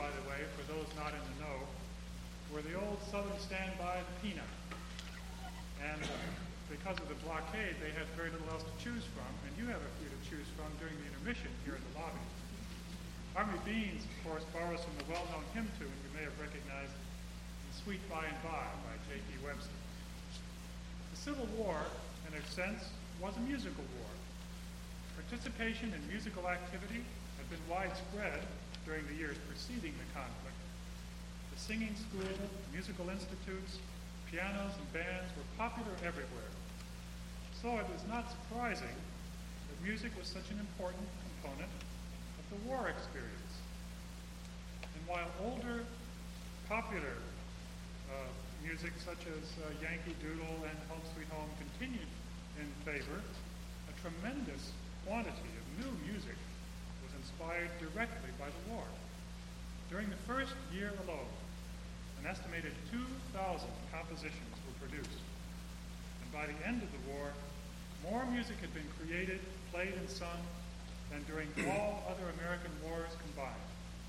by the way, for those not in the know, were the old Southern standby, the Peanut. And because of the blockade, they had very little else to choose from, and you have a few to choose from during the intermission here in the lobby. Army Beans, of course, borrows from the well-known hymn tune you may have recognized in Sweet By and By J.P. Webster. The Civil War, in a sense, was a musical war. Participation in musical activity had been widespread during the years preceding the conflict. The singing school, musical institutes, pianos and bands were popular everywhere. So it is not surprising that music was such an important component of the war experience. And while older, popular music such as Yankee Doodle and Home Sweet Home continued in favor, a tremendous quantity of new music was inspired directly by the war. During the first year alone, an estimated 2,000 compositions were produced. And by the end of the war, more music had been created, played, and sung than during all other American wars combined.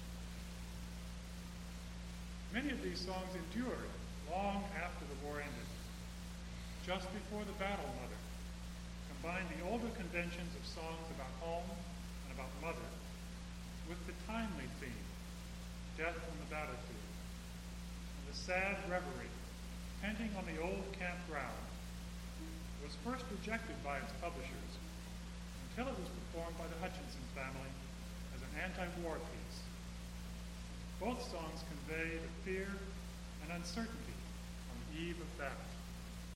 Many of these songs endured long after the war ended. Just Before the Battle Mother combined the older conventions of songs about home and about mother with the timely theme, death on the battlefield, and the sad reverie, panting on the old campground, was first rejected by its publishers until it was performed by the Hutchinson family as an anti-war piece. Both songs convey the fear and uncertainty on the eve of battle.